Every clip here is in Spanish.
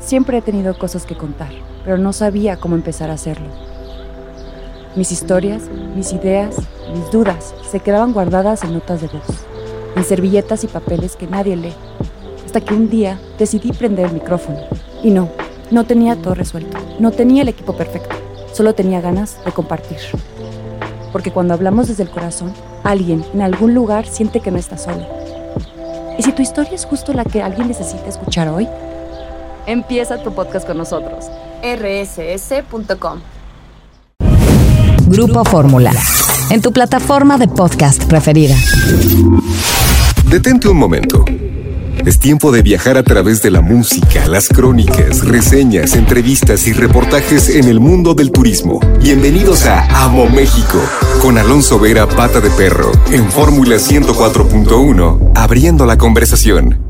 Siempre he tenido cosas que contar, pero no sabía cómo empezar a hacerlo. Mis historias, mis ideas, mis dudas se quedaban guardadas en notas de voz, en servilletas y papeles que nadie lee, hasta que un día decidí prender el micrófono. Y no tenía todo resuelto, no tenía el equipo perfecto, solo tenía ganas de compartir. Porque cuando hablamos desde el corazón, alguien en algún lugar siente que no está solo. ¿Y si tu historia es justo la que alguien necesita escuchar hoy? Empieza tu podcast con nosotros. rss.com. Grupo Fórmula, en tu plataforma de podcast preferida. Detente un momento. Es tiempo de viajar a través de la música, las crónicas, reseñas, entrevistas y reportajes en el mundo del turismo. Bienvenidos a Amo México, con Alonso Vera, Pata de Perro, en Fórmula 104.1, abriendo la conversación.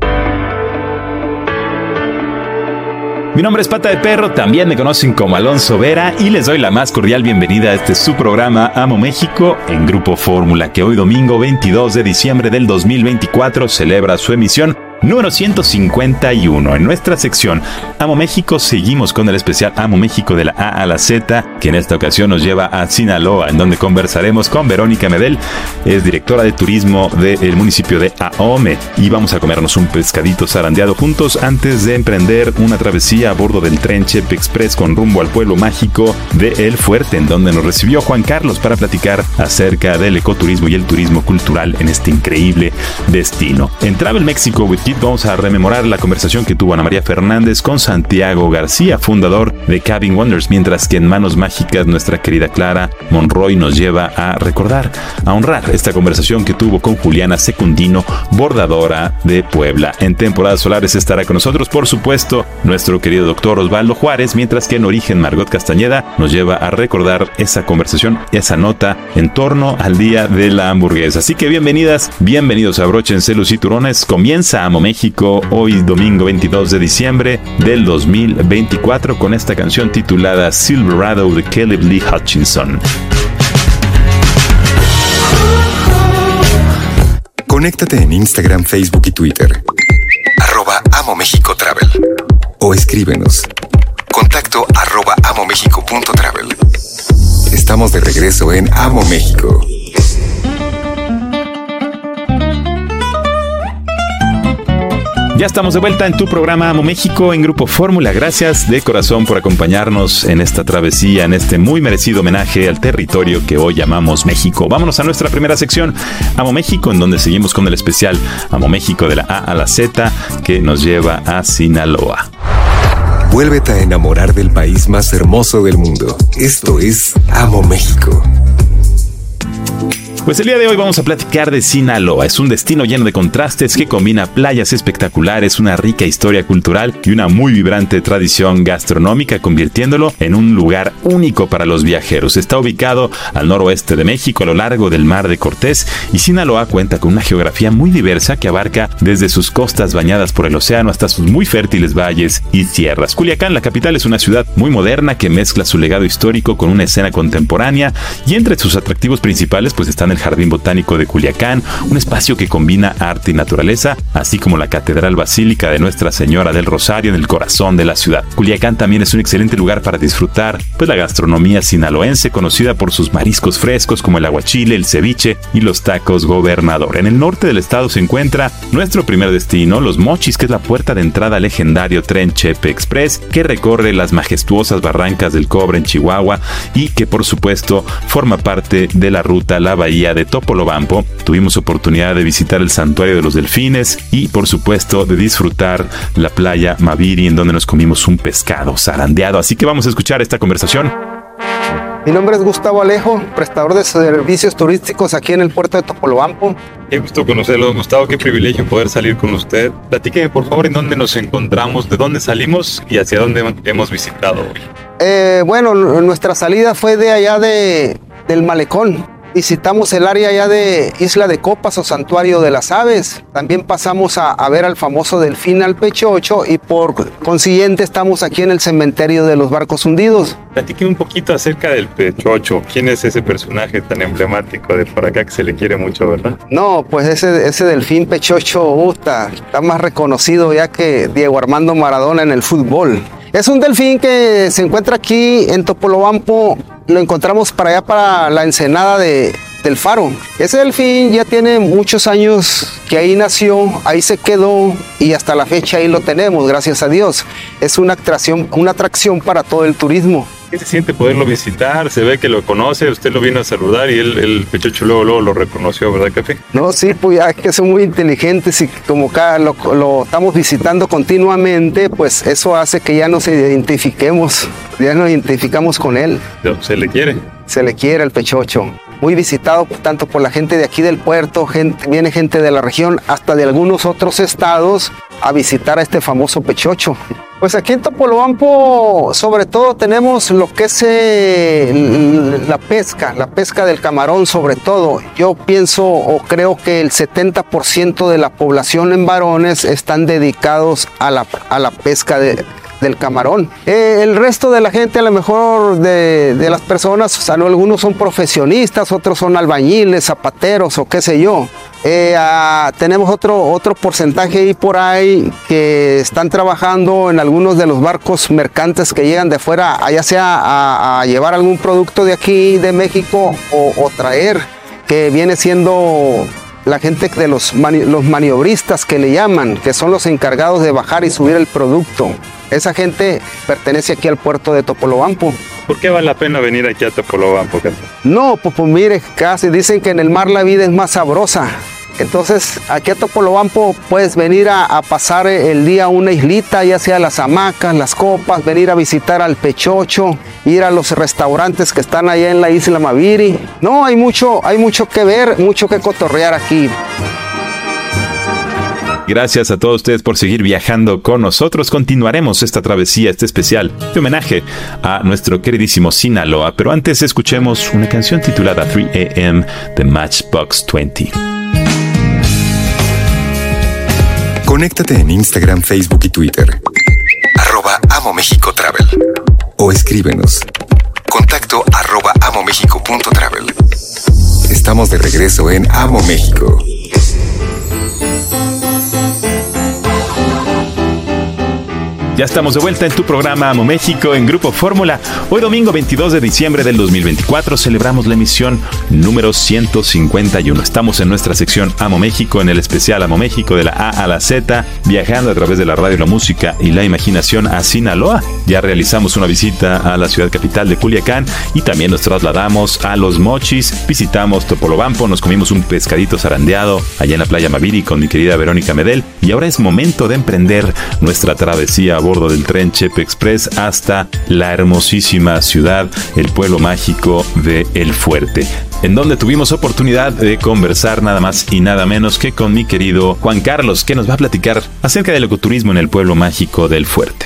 Mi nombre es Pata de Perro, también me conocen como Alonso Vera y les doy la más cordial bienvenida a este su programa Amo México en Grupo Fórmula, que hoy domingo 22 de diciembre del 2024 celebra su emisión número 151. En nuestra sección Amo México seguimos con el especial Amo México de la A a la Z, que en esta ocasión nos lleva a Sinaloa, en donde conversaremos con Verónica Medel, es directora de turismo del municipio de Ahome, y vamos a comernos un pescadito zarandeado juntos antes de emprender una travesía a bordo del tren Chepe Express con rumbo al pueblo mágico de El Fuerte, en donde nos recibió Juan Carlos para platicar acerca del ecoturismo y el turismo cultural en este increíble destino. En Travel Mexico with Kit vamos a rememorar la conversación que tuvo Ana María Fernández con Santiago García, fundador de Cabin Wonders, mientras que en Manos Mágicas nuestra querida Clara Monroy nos lleva a recordar, a honrar esta conversación que tuvo con Juliana Secundino, bordadora de Puebla. En temporadas solares estará con nosotros, por supuesto, nuestro querido doctor Osvaldo Juárez, mientras que en Origen Margot Castañeda nos lleva a recordar esa conversación, esa nota en torno al Día de la Hamburguesa. Así que bienvenidas, bienvenidos, abróchense los cinturones, comienza Amo México hoy domingo 22 de diciembre del 2024 con esta canción titulada Silverado de Caleb Lee Hutchinson. Conéctate en Instagram, Facebook y Twitter. @AmoMéxicoTravel. O escríbenos. Contacto @amomexico.travel. Estamos de regreso en Amo México. Ya estamos de vuelta en tu programa Amo México en Grupo Fórmula. Gracias de corazón por acompañarnos en esta travesía, en este muy merecido homenaje al territorio que hoy llamamos México. Vámonos a nuestra primera sección, Amo México, en donde seguimos con el especial Amo México de la A a la Z, que nos lleva a Sinaloa. Vuélvete a enamorar del país más hermoso del mundo. Esto es Amo México. Pues el día de hoy vamos a platicar de Sinaloa. Es un destino lleno de contrastes que combina playas espectaculares, una rica historia cultural y una muy vibrante tradición gastronómica, convirtiéndolo en un lugar único para los viajeros. Está ubicado al noroeste de México, a lo largo del Mar de Cortés, y Sinaloa cuenta con una geografía muy diversa que abarca desde sus costas bañadas por el océano hasta sus muy fértiles valles y sierras. Culiacán, la capital, es una ciudad muy moderna que mezcla su legado histórico con una escena contemporánea, y entre sus atractivos principales pues están el Jardín Botánico de Culiacán, un espacio que combina arte y naturaleza, así como la Catedral Basílica de Nuestra Señora del Rosario en el corazón de la ciudad. Culiacán también es un excelente lugar para disfrutar pues la gastronomía sinaloense, conocida por sus mariscos frescos como el aguachile, el ceviche y los tacos Gobernador. En el norte del estado se encuentra nuestro primer destino, Los Mochis, que es la puerta de entrada al legendario tren Chepe Express, que recorre las majestuosas barrancas del Cobre en Chihuahua y que por supuesto forma parte de la ruta La Bahía de Topolobampo. Tuvimos oportunidad de visitar el Santuario de los Delfines y por supuesto de disfrutar la playa Maviri, en donde nos comimos un pescado zarandeado. Así que vamos a escuchar esta conversación. Mi nombre es Gustavo Alejo, prestador de servicios turísticos aquí en el puerto de Topolobampo. Qué gusto conocerlo, Gustavo, qué privilegio poder salir con usted. Platíqueme por favor en dónde nos encontramos, de dónde salimos y hacia dónde hemos visitado hoy. Bueno, nuestra salida fue de allá del Malecón. visitamos el área ya de Isla de Copas o Santuario de las Aves. También pasamos a ver al famoso delfín al pechocho y por consiguiente estamos aquí en el cementerio de los barcos hundidos. Platique un poquito acerca del pechocho. ¿Quién es ese personaje tan emblemático de por acá que se le quiere mucho, verdad? No, pues ese delfín pechocho está más reconocido ya que Diego Armando Maradona en el fútbol. Es un delfín que se encuentra aquí en Topolobampo. Lo encontramos para allá, para la ensenada del Faro. Ese delfín ya tiene muchos años que ahí nació, ahí se quedó y hasta la fecha ahí lo tenemos, gracias a Dios. Es una atracción para todo el turismo. ¿Qué se siente poderlo visitar? Se ve que lo conoce, usted lo vino a saludar y el pechocho luego lo reconoció, ¿verdad, Café? No, sí, pues ya es que son muy inteligentes y como acá lo estamos visitando continuamente, pues eso hace que ya nos identificamos con él. ¿Se le quiere? Se le quiere el pechocho. Muy visitado tanto por la gente de aquí del puerto, viene gente de la región, hasta de algunos otros estados a visitar a este famoso pechocho. Pues aquí en Topolobampo sobre todo tenemos lo que es la pesca del camarón sobre todo. Yo pienso o creo que el 70% de la población en varones están dedicados a la pesca del camarón. El resto de la gente, a lo mejor de las personas, o sea, algunos son profesionistas, otros son albañiles, zapateros o qué sé yo. Tenemos otro porcentaje ahí por ahí que están trabajando en algunos de los barcos mercantes que llegan de fuera, ya sea a llevar algún producto de aquí, de México, o traer, que viene siendo la gente de los maniobristas que le llaman, que son los encargados de bajar y subir el producto. Esa gente pertenece aquí al puerto de Topolobampo. ¿Por qué vale la pena venir aquí a Topolobampo? No, pues mire, casi dicen que en el mar la vida es más sabrosa. Entonces, aquí a Topolobampo puedes venir a pasar el día a una islita, ya sea las hamacas, las copas, venir a visitar al pechocho, ir a los restaurantes que están allá en la isla Maviri. No, hay mucho que ver, mucho que cotorrear aquí. Gracias a todos ustedes por seguir viajando con nosotros. Continuaremos esta travesía, este especial de homenaje a nuestro queridísimo Sinaloa. Pero antes escuchemos una canción titulada 3 AM de Matchbox 20. Conéctate en Instagram, Facebook y Twitter. @AmoMexicoTravel. O escríbenos. Contacto @amomexico.travel. Estamos de regreso en Amo México. Ya estamos de vuelta en tu programa Amo México en Grupo Fórmula. Hoy domingo 22 de diciembre del 2024 celebramos la emisión número 151. Estamos en nuestra sección Amo México, en el especial Amo México de la A a la Z, viajando a través de la radio, la música y la imaginación a Sinaloa. Ya realizamos una visita a la ciudad capital de Culiacán y también nos trasladamos a Los Mochis, visitamos Topolobampo, nos comimos un pescadito zarandeado allá en la playa Maviri con mi querida Verónica Medel y ahora es momento de emprender nuestra travesía a bordo del tren Chepe Express hasta la hermosísima ciudad, el pueblo mágico de El Fuerte, en donde tuvimos oportunidad de conversar nada más y nada menos que con mi querido Juan Carlos, que nos va a platicar acerca del ecoturismo en el pueblo mágico del Fuerte.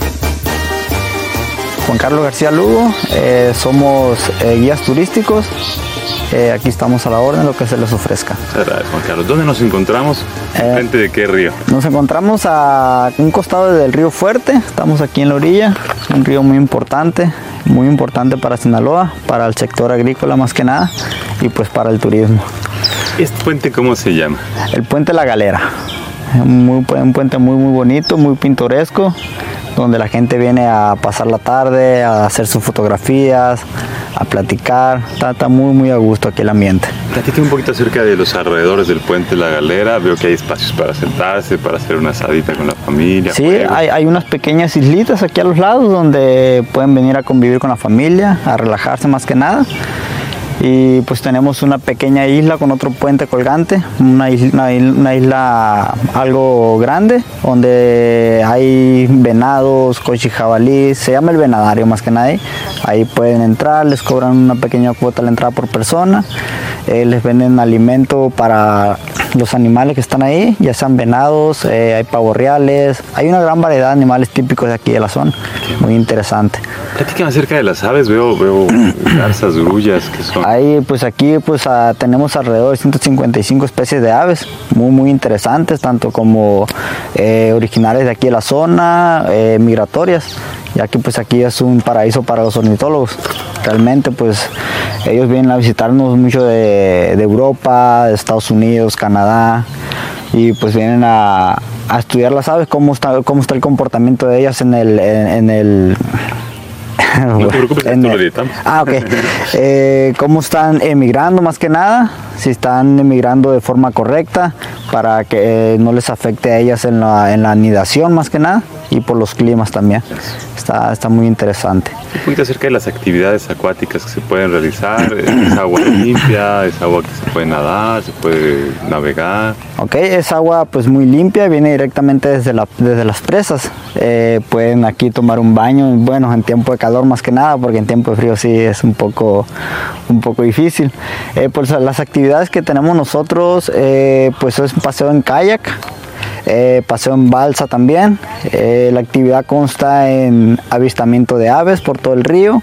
Juan Carlos García Lugo, somos guías turísticos. Aquí estamos a la orden, lo que se les ofrezca. Gracias, Juan Carlos. ¿Dónde nos encontramos? ¿Frente de qué río? Nos encontramos a un costado del río Fuerte. Estamos aquí en la orilla, un río muy importante para Sinaloa, para el sector agrícola más que nada y pues para el turismo. ¿Este puente cómo se llama? El puente La Galera. Un puente muy bonito, muy pintoresco, donde la gente viene a pasar la tarde, a hacer sus fotografías, a platicar. Está muy a gusto aquí el ambiente. Platíqueme un poquito acerca de los alrededores del puente La Galera. Veo que hay espacios para sentarse, para hacer una asadita con la familia. Sí, hay unas pequeñas islitas aquí a los lados donde pueden venir a convivir con la familia, a relajarse más que nada. Y pues tenemos una pequeña isla con otro puente colgante, una isla algo grande, donde hay venados, cochi jabalíes, se llama el venadario más que nada. Ahí pueden entrar, les cobran una pequeña cuota a la entrada por persona, les venden alimento para los animales que están ahí, ya sean venados, hay pavos reales, hay una gran variedad de animales típicos de aquí de la zona. muy interesante. Platícame acerca de las aves, veo garzas, grullas, ¿qué son? Ahí, pues aquí tenemos alrededor de 155 especies de aves, muy interesantes, tanto como originarias de aquí de la zona, migratorias, ya que pues aquí es un paraíso para los ornitólogos. Realmente pues ellos vienen a visitarnos mucho de Europa, de Estados Unidos, Canadá, y pues vienen a estudiar las aves, cómo está el comportamiento de ellas en el no te preocupes, esto lo editamos. Cómo están emigrando más que nada, si están emigrando de forma correcta para que no les afecte a ellas en la anidación más que nada, y por los climas también. Está muy interesante. Un poquito acerca de las actividades acuáticas que se pueden realizar. ¿Es agua limpia? ¿Es agua que se puede nadar? ¿Se puede navegar? Ok, es agua pues muy limpia, viene directamente desde las presas. Pueden aquí tomar un baño, bueno, en tiempo de calor más que nada, porque en tiempo de frío sí es un poco difícil. Pues las actividades que tenemos nosotros, pues es un paseo en kayak, paseo en balsa también. La actividad consta en avistamiento de aves por todo el río,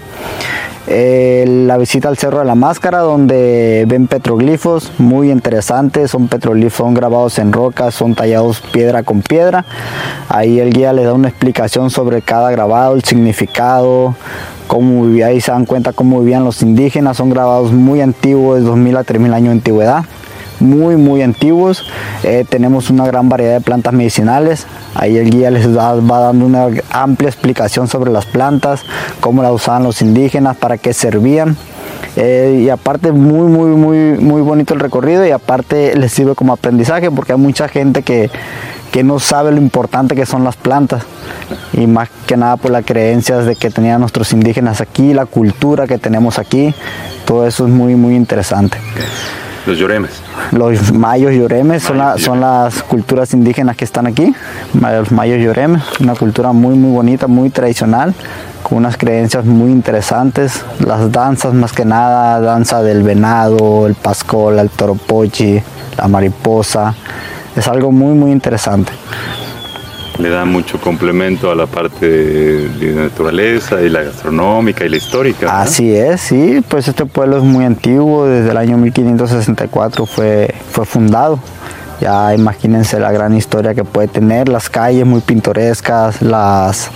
la visita al Cerro de la Máscara, donde ven petroglifos muy interesantes. Son petroglifos, son grabados en rocas, son tallados piedra con piedra. Ahí el guía les da una explicación sobre cada grabado, el significado, cómo vivía, ahí se dan cuenta cómo vivían los indígenas. Son grabados muy antiguos, de 2000 a 3000 años de antigüedad, muy antiguos. Tenemos una gran variedad de plantas medicinales. Ahí el guía les va dando una amplia explicación sobre las plantas, cómo las usaban los indígenas, para qué servían. Y aparte muy bonito el recorrido, y aparte les sirve como aprendizaje, porque hay mucha gente que no sabe lo importante que son las plantas, y más que nada por las creencias de que tenían nuestros indígenas aquí, la cultura que tenemos aquí. Todo eso es muy interesante. Los yoremes. Los mayos yoremes son las culturas indígenas que están aquí. Los mayos yoremes, una cultura muy bonita, muy tradicional, con unas creencias muy interesantes. Las danzas, más que nada, danza del venado, el pascol, el toropochi, la mariposa. Es algo muy interesante. Le da mucho complemento a la parte de naturaleza y la gastronómica y la histórica, ¿no? Así es, sí, pues este pueblo es muy antiguo, desde el año 1564 fue fundado. Ya imagínense la gran historia que puede tener, las calles muy pintorescas, las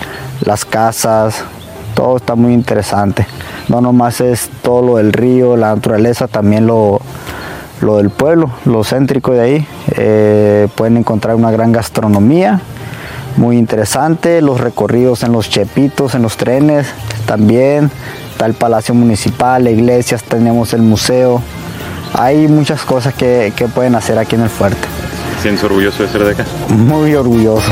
casas, todo está muy interesante. No nomás es todo lo del río, la naturaleza, también lo del pueblo, lo céntrico de ahí. Pueden encontrar una gran gastronomía muy interesante, los recorridos en los chepitos, en los trenes también. Está el Palacio Municipal, la iglesia, tenemos el museo. Hay muchas cosas que pueden hacer aquí en el fuerte. ¿Te sientes orgulloso de ser de acá? Muy orgulloso.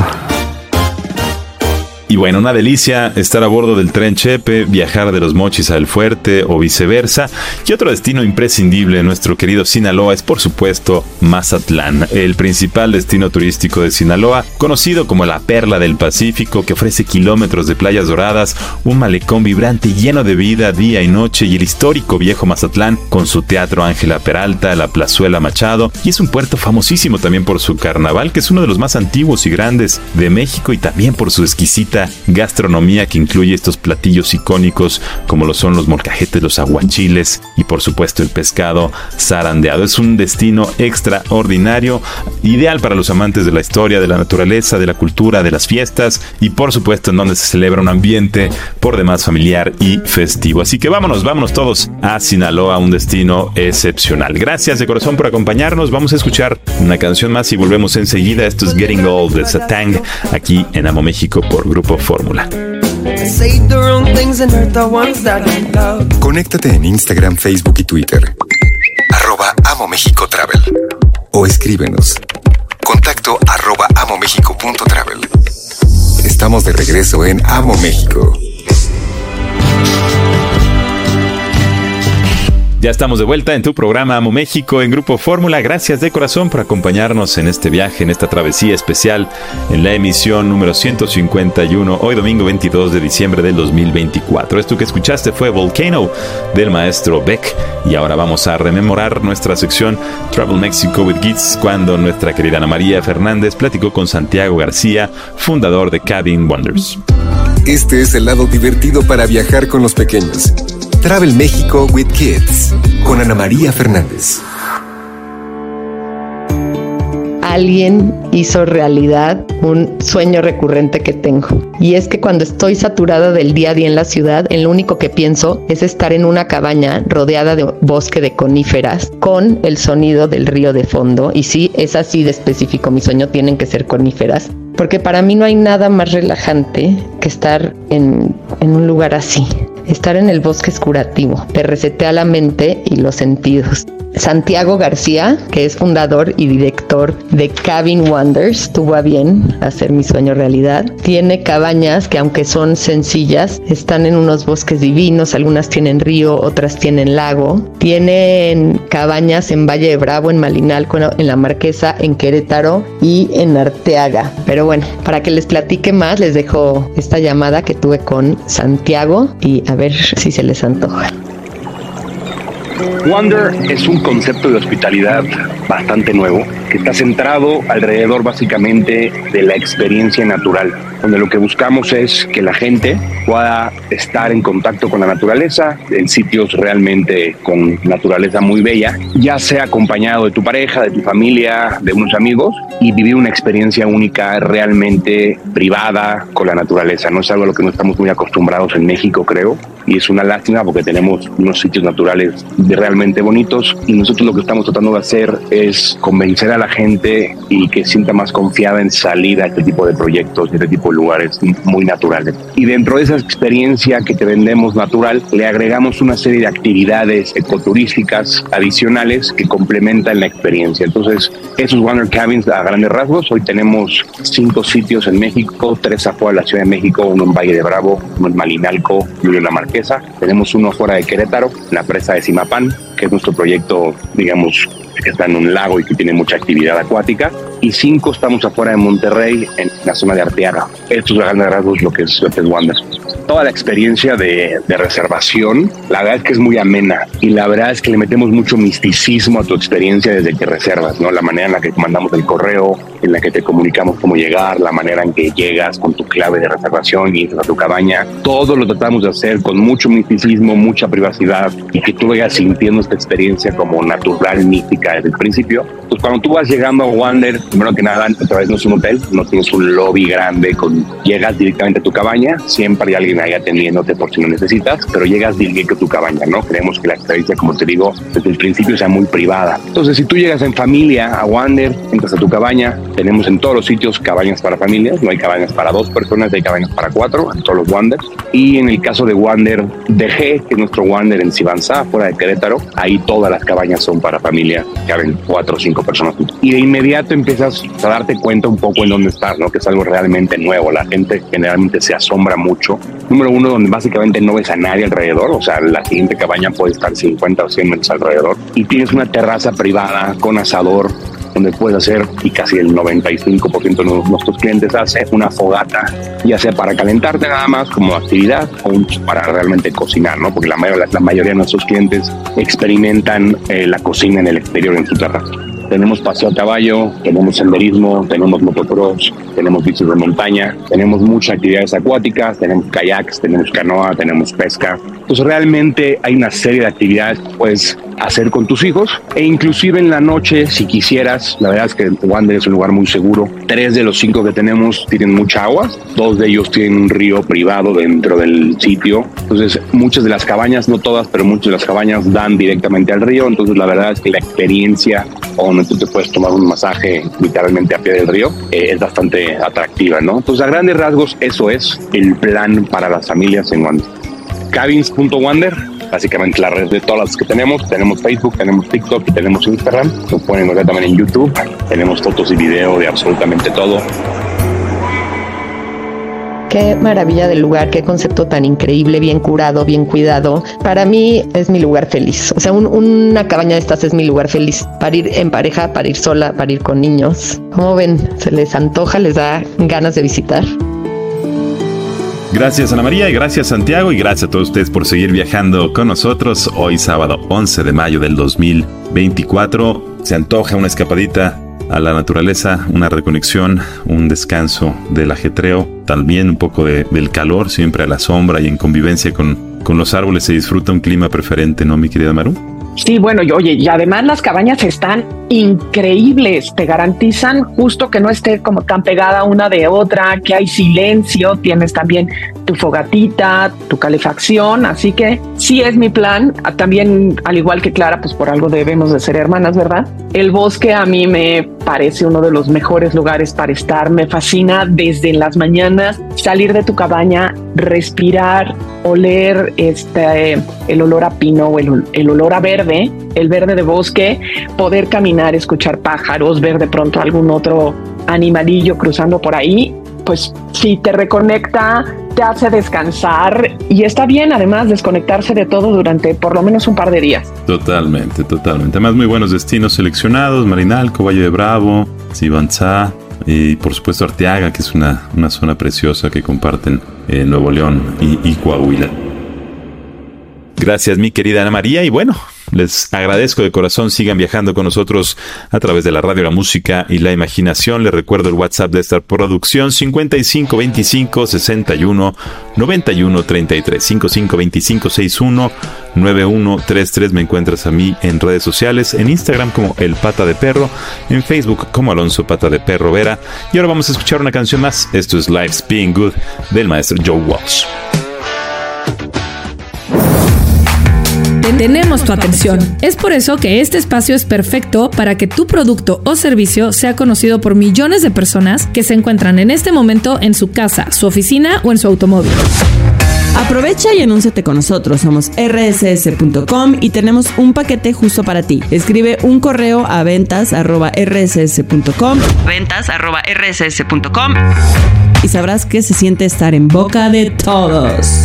Y bueno, una delicia estar a bordo del tren Chepe, viajar de Los Mochis al Fuerte o viceversa. Y otro destino imprescindible en nuestro querido Sinaloa es, por supuesto, Mazatlán, el principal destino turístico de Sinaloa, conocido como la Perla del Pacífico, que ofrece kilómetros de playas doradas, un malecón vibrante lleno de vida día y noche, y el histórico viejo Mazatlán con su Teatro Ángela Peralta, la Plazuela Machado, y es un puerto famosísimo también por su carnaval, que es uno de los más antiguos y grandes de México, y también por su exquisita gastronomía, que incluye estos platillos icónicos como lo son los molcajetes, los aguachiles y por supuesto el pescado zarandeado. Es un destino extraordinario, ideal para los amantes de la historia, de la naturaleza, de la cultura, de las fiestas, y por supuesto en donde se celebra un ambiente por demás familiar y festivo. Así que vámonos todos a Sinaloa, un destino excepcional. Gracias de corazón por acompañarnos. Vamos a escuchar una canción más y volvemos enseguida. Esto es Getting Old de Satang, aquí en Amo México por Grupo Fórmula. Conéctate en Instagram, Facebook y Twitter. @AmoMéxicoTravel. O escríbenos. Contacto @amomexico.travel. Estamos de regreso en Amo México. Ya estamos de vuelta en tu programa Amo México en Grupo Fórmula. Gracias de corazón por acompañarnos en este viaje, en esta travesía especial, en la emisión número 151, hoy domingo 22 de diciembre del 2024. Esto que escuchaste fue Volcano del maestro Beck. Y ahora vamos a rememorar nuestra sección Travel Mexico with Geeks, cuando nuestra querida Ana María Fernández platicó con Santiago García, fundador de Cabin Wonders. Este es el lado divertido para viajar con los pequeños. Travel México with Kids, con Ana María Fernández. Alguien hizo realidad un sueño recurrente que tengo. Y es que cuando estoy saturada del día a día en la ciudad, lo único que pienso es estar en una cabaña rodeada de bosque de coníferas con el sonido del río de fondo. Y sí, es así de específico mi sueño, tienen que ser coníferas. Porque para mí no hay nada más relajante que estar en un lugar así. Estar en el bosque es curativo, te resetea la mente y los sentidos. Santiago García, que es fundador y director de Cabin Wonders, tuvo a bien hacer mi sueño realidad. Tiene cabañas que, aunque son sencillas, están en unos bosques divinos. Algunas tienen río, otras tienen lago. Tienen cabañas en Valle de Bravo, en Malinalco, en La Marquesa, en Querétaro y en Arteaga. Pero bueno, para que les platique más, les dejo esta llamada que tuve con Santiago y a ver si se les antoja. Wonder es un concepto de hospitalidad bastante nuevo que está centrado alrededor básicamente de la experiencia natural, donde lo que buscamos es que la gente pueda estar en contacto con la naturaleza, en sitios realmente con naturaleza muy bella, ya sea acompañado de tu pareja, de tu familia, de unos amigos, y vivir una experiencia única realmente privada con la naturaleza. No es algo a lo que no estamos muy acostumbrados en México, creo, y es una lástima porque tenemos unos sitios naturales realmente bonitos, y nosotros lo que estamos tratando de hacer es convencer a la gente y que sienta más confiada en salir a este tipo de proyectos, este tipo de lugares muy naturales. Y dentro de esa experiencia que te vendemos natural, le agregamos una serie de actividades ecoturísticas adicionales que complementan la experiencia. Entonces, esos Wonder Cabins a grandes rasgos, hoy tenemos 5 sitios en México, 3 afuera de la Ciudad de México, uno en Valle de Bravo, uno en Malinalco y uno en La Marquesa. Tenemos uno fuera de Querétaro, la presa de Zimapán, que es nuestro proyecto, digamos, que está en un lago y que tiene mucha actividad acuática, y 5 estamos afuera de Monterrey, en la zona de Arteaga. Esto es a grandes rasgos lo que es Wonder. Toda la experiencia de reservación, la verdad es que es muy amena, y la verdad es que le metemos mucho misticismo a tu experiencia desde que reservas, ¿no? La manera en la que mandamos el correo, en la que te comunicamos cómo llegar, la manera en que llegas con tu clave de reservación y entras a tu cabaña, todo lo tratamos de hacer con mucho misticismo, mucha privacidad, y que tú vayas sintiendo esta experiencia como natural, mística desde el principio. Pues cuando tú vas llegando a Wonder, primero que nada, otra vez no es un hotel, no tienes un lobby grande, llegas directamente a tu cabaña, siempre hay alguien ahí atendiéndote por si lo necesitas, pero llegas directo a tu cabaña, ¿no? Queremos que la experiencia, como te digo, desde el principio sea muy privada. Entonces, si tú llegas en familia a Wonder, entras a tu cabaña, tenemos en todos los sitios cabañas para familias, no hay cabañas para 2 personas, hay cabañas para 4 en todos los Wonders. Y en el caso de Wonder DG, que es nuestro Wonder en Sibanzá, fuera de Querétaro, ahí todas las cabañas son para familia, caben 4 o 5 personas. Y de inmediato empiezas a darte cuenta un poco en dónde estás, ¿no? Que es algo realmente nuevo. La gente generalmente se asombra mucho. Número 1, donde básicamente no ves a nadie alrededor, o sea, la siguiente cabaña puede estar 50 o 100 metros alrededor, y tienes una terraza privada con asador, donde puedes hacer, y casi el 95% de nuestros clientes hace una fogata, ya sea para calentarte nada más como actividad o para realmente cocinar, ¿no? Porque la mayoría de nuestros clientes experimentan la cocina en el exterior, en su terraza. Tenemos paseo a caballo, tenemos senderismo, tenemos motocross, tenemos bicis de montaña, tenemos muchas actividades acuáticas, tenemos kayaks, tenemos canoa, tenemos pesca. Entonces realmente hay una serie de actividades que puedes hacer con tus hijos, e inclusive en la noche, si quisieras. La verdad es que Wonder es un lugar muy seguro. 3 de los 5 que tenemos tienen mucha agua, 2 de ellos tienen un río privado dentro del sitio. Entonces muchas de las cabañas, no todas, pero muchas de las cabañas dan directamente al río. Entonces la verdad es que la experiencia donde tú te puedes tomar un masaje literalmente a pie del río es bastante atractiva, ¿no? Entonces, a grandes rasgos, eso es el plan para las familias en Wonder. Cabins.wonder, básicamente la red de todas las que tenemos Facebook, tenemos TikTok y tenemos Instagram. Nos pueden encontrar también en YouTube, tenemos fotos y video de absolutamente todo. Qué maravilla de lugar, qué concepto tan increíble, bien curado, bien cuidado. Para mí es mi lugar feliz. O sea, una cabaña de estas es mi lugar feliz. Para ir en pareja, para ir sola, para ir con niños. ¿Cómo ven? ¿Se les antoja? ¿Les da ganas de visitar? Gracias Ana María y gracias Santiago y gracias a todos ustedes por seguir viajando con nosotros. Hoy sábado 11 de mayo del 2024 se antoja una escapadita a la naturaleza, una reconexión, un descanso del ajetreo, también un poco del calor, siempre a la sombra y en convivencia con los árboles se disfruta un clima preferente, ¿no, mi querida Maru? Sí, bueno, y además las cabañas están increíbles, te garantizan justo que no esté como tan pegada una de otra, que hay silencio, tienes también tu fogatita, tu calefacción, así que sí es mi plan. También, al igual que Clara, pues por algo debemos de ser hermanas, ¿verdad? El bosque a mí me parece uno de los mejores lugares para estar, me fascina desde las mañanas, salir de tu cabaña, respirar, oler el olor a pino o el olor a verde, el verde de bosque, poder caminar, escuchar pájaros, ver de pronto algún otro animalillo cruzando por ahí, pues sí te reconecta, te hace descansar y está bien además desconectarse de todo durante por lo menos un par de días. Totalmente. Además muy buenos destinos seleccionados, Marinalco, Valle de Bravo, Sibanzá y por supuesto Arteaga, que es una zona preciosa que comparten Nuevo León y Coahuila. Gracias mi querida Ana María y bueno, les agradezco de corazón, sigan viajando con nosotros a través de la radio, la música y la imaginación. Les recuerdo el WhatsApp de esta producción 55 25 61 91 33 55 25 61 91 33. Me encuentras a mí en redes sociales, en Instagram como El Pata de Perro, en Facebook como Alonso Pata de Perro Vera. Y ahora vamos a escuchar una canción más. Esto es Life's Being Good del maestro Joe Walsh. Tenemos tu atención. Es por eso que este espacio es perfecto para que tu producto o servicio sea conocido por millones de personas que se encuentran en este momento en su casa, su oficina o en su automóvil. Aprovecha y anúnciate con nosotros. Somos rss.com y tenemos un paquete justo para ti. Escribe un correo a ventas@rss.com y sabrás que se siente estar en boca de todos.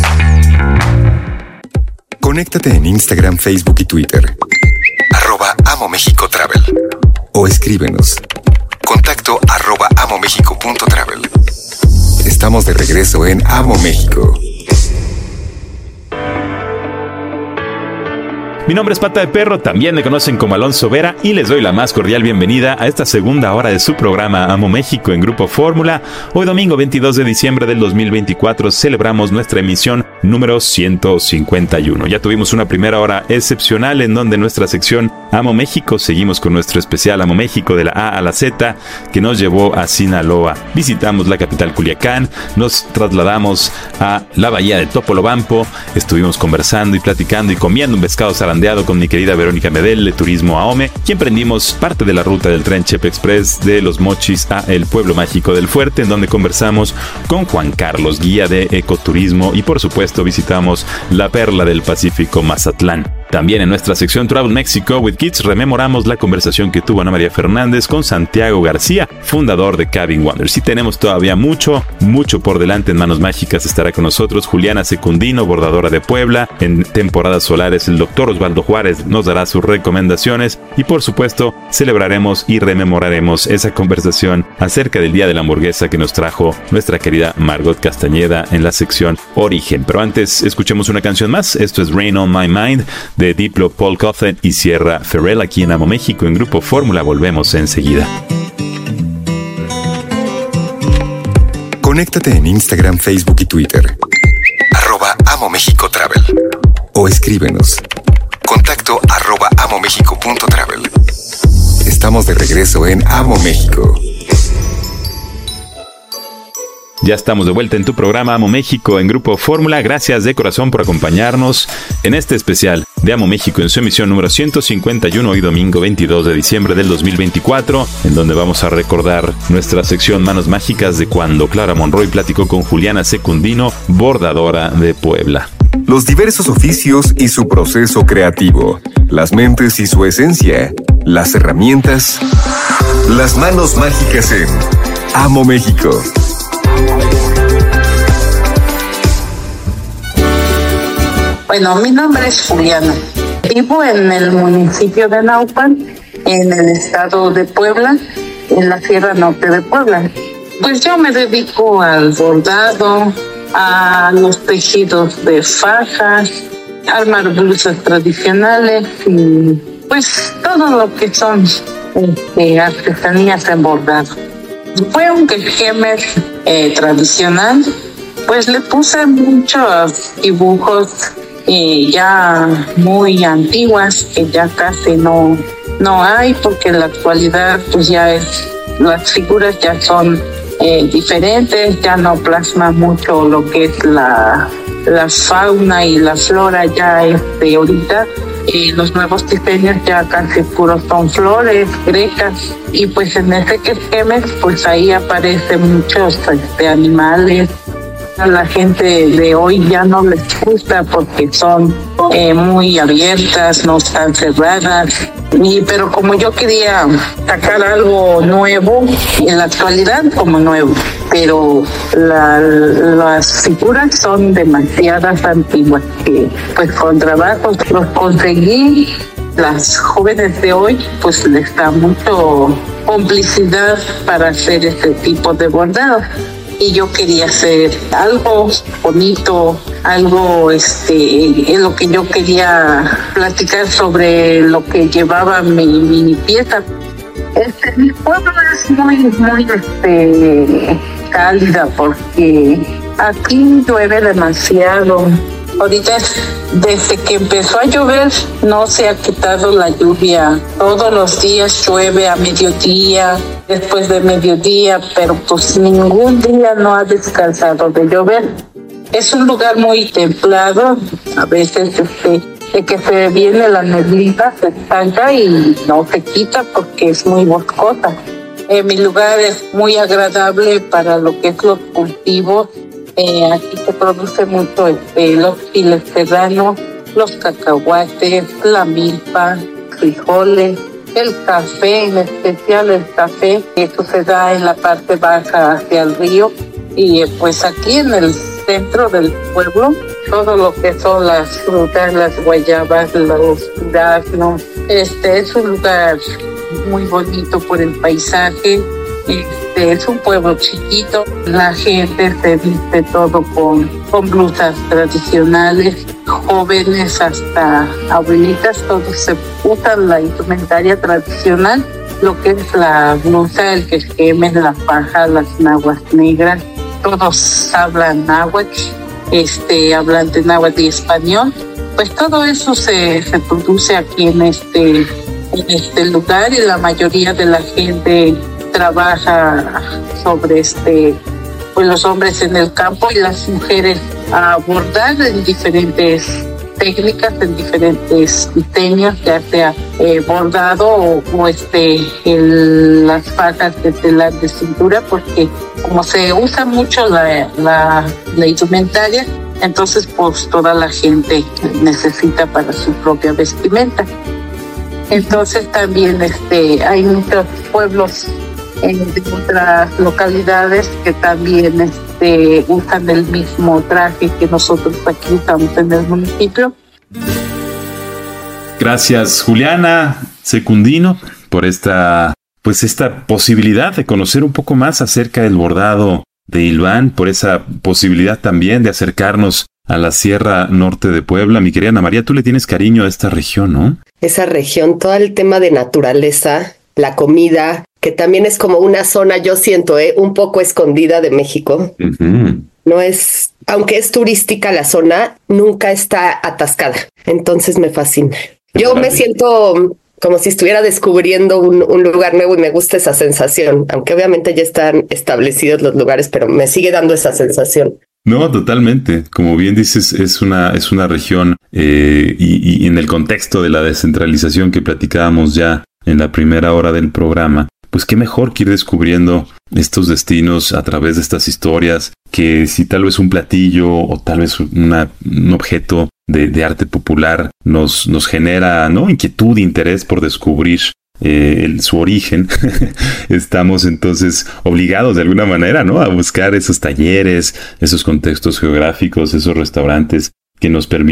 Conéctate en Instagram, Facebook y Twitter. @AmoMexicoTravel. O escríbenos. Contacto @amomexico.travel. Estamos de regreso en Amo México. Mi nombre es Pata de Perro, también me conocen como Alonso Vera y les doy la más cordial bienvenida a esta segunda hora de su programa Amo México en Grupo Fórmula. Hoy domingo 22 de diciembre del 2024 celebramos nuestra emisión número 151. Ya tuvimos una primera hora excepcional en donde en nuestra sección Amo México seguimos con nuestro especial Amo México de la A a la Z que nos llevó a Sinaloa. Visitamos la capital Culiacán, nos trasladamos a la bahía de Topolobampo, estuvimos conversando y platicando y comiendo un pescado zarandeado con mi querida Verónica Medel de Turismo AOME, y emprendimos parte de la ruta del tren Chepe Express de Los Mochis a el pueblo mágico del Fuerte, en donde conversamos con Juan Carlos, guía de ecoturismo, y por supuesto visitamos la perla del Pacífico, Mazatlán. También en nuestra sección Travel Mexico with Kids rememoramos la conversación que tuvo Ana María Fernández con Santiago García, fundador de Cabin Wonders. Y tenemos todavía mucho por delante. En Manos Mágicas estará con nosotros Juliana Secundino, bordadora de Puebla. En temporadas solares el doctor Osvaldo Juárez nos dará sus recomendaciones y por supuesto celebraremos y rememoraremos esa conversación acerca del Día de la Hamburguesa que nos trajo nuestra querida Margot Castañeda en la sección Origen. Pero antes escuchemos una canción más. Esto es Rain on My Mind de Diplo, Paul Cawthon y Sierra Ferrell aquí en Amo México en Grupo Fórmula. Volvemos enseguida. Conéctate en Instagram, Facebook y Twitter. @AmoMexicoTravel. O escríbenos. Contacto @amomexico.travel. Estamos de regreso en Amo México. Ya estamos de vuelta en tu programa Amo México en Grupo Fórmula. Gracias de corazón por acompañarnos en este especial de Amo México en su emisión número 151, hoy domingo 22 de diciembre del 2024, en donde vamos a recordar nuestra sección Manos Mágicas de cuando Clara Monroy platicó con Juliana Secundino, bordadora de Puebla. Los diversos oficios y su proceso creativo, las mentes y su esencia, las herramientas, las manos mágicas en Amo México. Bueno, mi nombre es Juliana. Vivo en el municipio de Naupan, en el estado de Puebla, en la Sierra Norte de Puebla. Pues yo me dedico al bordado, a los tejidos de fajas, armar blusas tradicionales y pues todo lo que son artesanías en bordado. Fue un quequemer tradicional, pues le puse muchos dibujos ya muy antiguas que ya casi no hay, porque en la actualidad pues las figuras ya son diferentes, ya no plasma mucho lo que es la fauna y la flora ya ahorita. Los nuevos diseños ya casi puros son flores grecas, y pues en ese quequemes pues ahí aparecen muchos animales. A la gente de hoy ya no les gusta porque son muy abiertas, no están cerradas. Pero como yo quería sacar algo nuevo, en la actualidad como nuevo, pero las figuras son demasiadas antiguas, que pues con trabajo los conseguí. Las jóvenes de hoy pues les da mucho complicidad para hacer este tipo de bordados. Y yo quería hacer algo bonito, algo en lo que yo quería platicar sobre lo que llevaba mi pieza. Mi pueblo es muy cálida porque aquí llueve demasiado. Ahorita, desde que empezó a llover, no se ha quitado la lluvia. Todos los días llueve a mediodía, después de mediodía, pero pues ningún día no ha descansado de llover. Es un lugar muy templado. A veces de que se viene la neblina se estanca y no se quita porque es muy boscosa. Mi lugar es muy agradable para lo que es los cultivos. Aquí se produce mucho los chiles serranos, los cacahuates, la milpa, frijoles, el café, en especial el café. Eso se da en la parte baja hacia el río. Y pues aquí en el centro del pueblo, todo lo que son las frutas, las guayabas, los duraznos. Es un lugar muy bonito por el paisaje. Es un pueblo chiquito, la gente se viste todo con blusas tradicionales, jóvenes hasta abuelitas, todos se usan la indumentaria tradicional, lo que es la blusa, el quequemes, la faja, las nahuas negras. Todos hablan náhuatl, hablan de náhuatl y español. Pues todo eso se produce aquí en este lugar, y la mayoría de la gente trabaja sobre pues los hombres en el campo y las mujeres a bordar en diferentes técnicas, en diferentes diseños, ya sea bordado o las fajas de telar de cintura, porque como se usa mucho la indumentaria, entonces pues toda la gente necesita para su propia vestimenta. Entonces también hay muchos pueblos de otras localidades que también usan el mismo traje que nosotros aquí usamos en el municipio. Gracias, Juliana Secundino, por esta posibilidad de conocer un poco más acerca del bordado de Ilván, por esa posibilidad también de acercarnos a la Sierra Norte de Puebla. Mi querida Ana María, tú le tienes cariño a esta región, ¿no? Esa región, todo el tema de naturaleza, la comida, que también es como una zona, yo siento, un poco escondida de México. Uh-huh. No es, aunque es turística la zona, nunca está atascada. Entonces me fascina. Yo me siento como si estuviera descubriendo un lugar nuevo, y me gusta esa sensación, aunque obviamente ya están establecidos los lugares, pero me sigue dando esa sensación. No, totalmente. Como bien dices, es una región y en el contexto de la descentralización que platicábamos ya en la primera hora del programa, pues qué mejor que ir descubriendo estos destinos a través de estas historias, que si tal vez un platillo o tal vez un objeto de arte popular nos genera, ¿no?, inquietud, interés por descubrir su origen, estamos entonces obligados de alguna manera, ¿no?, a buscar esos talleres, esos contextos geográficos, esos restaurantes que nos permitan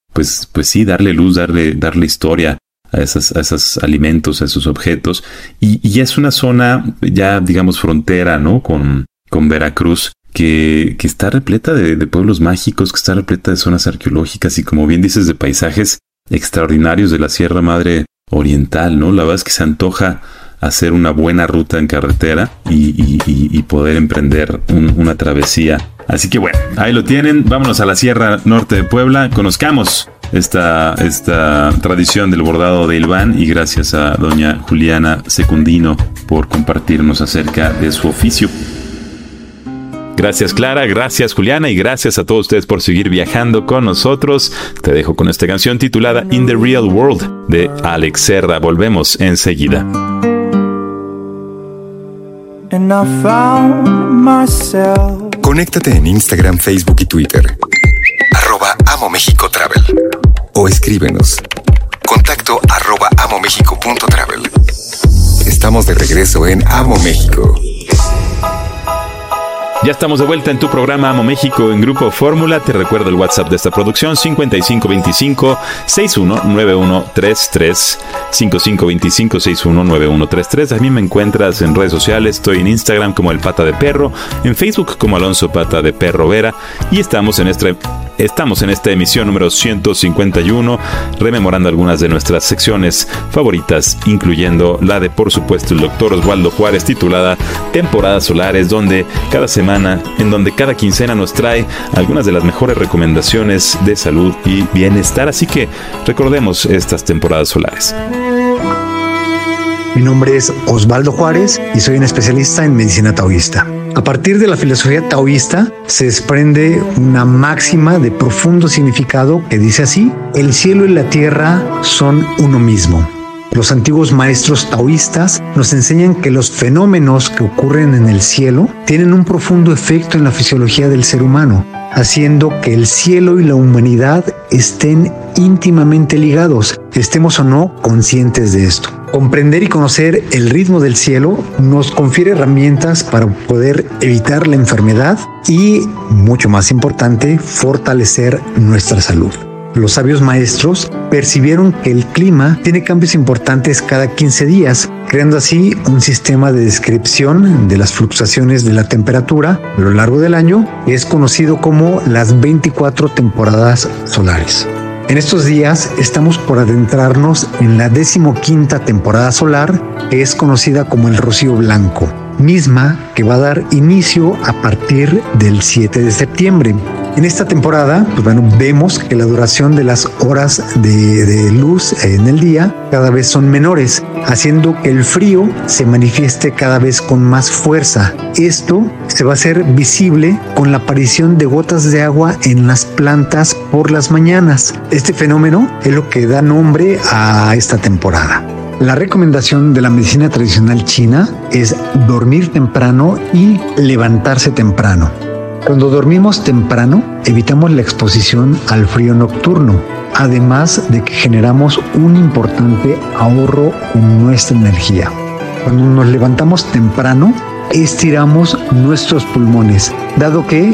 pues sí, darle luz, darle historia a esos alimentos, a esos objetos. Y es una zona ya, digamos, frontera, ¿no? Con Veracruz, que está repleta de pueblos mágicos, que está repleta de zonas arqueológicas y, como bien dices, de paisajes extraordinarios de la Sierra Madre Oriental, ¿no? La verdad es que se antoja hacer una buena ruta en carretera y poder emprender una travesía. Así que bueno, ahí lo tienen. Vámonos a la Sierra Norte de Puebla. Conozcamos esta tradición del bordado de hilván, y gracias a doña Juliana Secundino por compartirnos acerca de su oficio. Gracias, Clara, gracias, Juliana, y gracias a todos ustedes por seguir viajando con nosotros. Te dejo con esta canción titulada In the Real World de Alex Serra. Volvemos enseguida. Conéctate en Instagram, Facebook y Twitter. @AmoMexicoTravel. O escríbenos. Contacto @amomexico.travel. Estamos de regreso en Amo México. Ya estamos de vuelta en tu programa Amo México en Grupo Fórmula. Te recuerdo el WhatsApp de esta producción: 5525-619133. 5525-619133. A mí me encuentras en redes sociales. Estoy en Instagram como El Pata de Perro, en Facebook como Alonso Pata de Perro Vera. Y estamos en esta emisión número 151, rememorando algunas de nuestras secciones favoritas, incluyendo la de, por supuesto, el doctor Osvaldo Juárez, titulada Temporadas Solares, donde cada quincena nos trae algunas de las mejores recomendaciones de salud y bienestar. Así que recordemos estas temporadas solares. Mi nombre es Osvaldo Juárez y soy un especialista en medicina taoísta. A partir de la filosofía taoísta se desprende una máxima de profundo significado que dice así: el cielo y la tierra son uno mismo. Los antiguos maestros taoístas nos enseñan que los fenómenos que ocurren en el cielo tienen un profundo efecto en la fisiología del ser humano, haciendo que el cielo y la humanidad estén íntimamente ligados, estemos o no conscientes de esto. Comprender y conocer el ritmo del cielo nos confiere herramientas para poder evitar la enfermedad y, mucho más importante, fortalecer nuestra salud. Los sabios maestros percibieron que el clima tiene cambios importantes cada 15 días, creando así un sistema de descripción de las fluctuaciones de la temperatura a lo largo del año, que es conocido como las 24 temporadas solares. En estos días estamos por adentrarnos en la 15ª temporada solar, que es conocida como el Rocío Blanco, misma que va a dar inicio a partir del 7 de septiembre. En esta temporada, vemos que la duración de las horas de luz en el día cada vez son menores, haciendo que el frío se manifieste cada vez con más fuerza. Esto se va a hacer visible con la aparición de gotas de agua en las plantas por las mañanas. Este fenómeno es lo que da nombre a esta temporada. La recomendación de la medicina tradicional china es dormir temprano y levantarse temprano. Cuando dormimos temprano, evitamos la exposición al frío nocturno, además de que generamos un importante ahorro en nuestra energía. Cuando nos levantamos temprano, estiramos nuestros pulmones, dado que,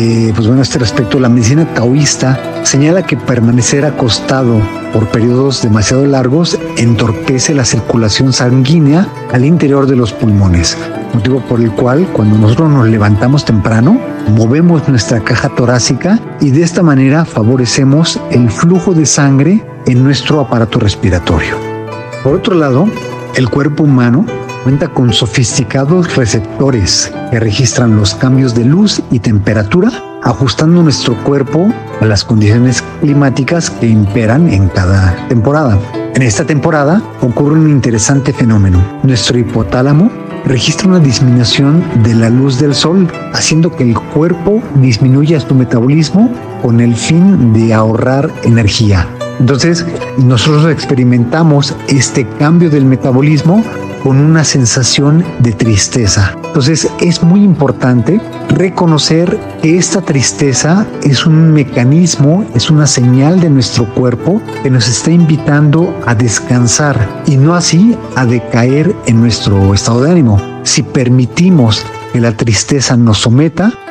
a este respecto, la medicina taoísta señala que permanecer acostado por periodos demasiado largos entorpece la circulación sanguínea al interior de los pulmones, motivo por el cual cuando nosotros nos levantamos temprano, movemos nuestra caja torácica y de esta manera favorecemos el flujo de sangre en nuestro aparato respiratorio. Por otro lado, el cuerpo humano cuenta con sofisticados receptores que registran los cambios de luz y temperatura, ajustando nuestro cuerpo a las condiciones climáticas que imperan en cada temporada. En esta temporada ocurre un interesante fenómeno. Nuestro hipotálamo registra una disminución de la luz del sol, haciendo que el cuerpo disminuya su metabolismo con el fin de ahorrar energía. Entonces, nosotros experimentamos este cambio del metabolismo con una sensación de tristeza. Entonces, es muy importante reconocer que esta tristeza es un mecanismo, es una señal de nuestro cuerpo que nos está invitando a descansar y no así a decaer en nuestro estado de ánimo. Si permitimos que la tristeza nos someta,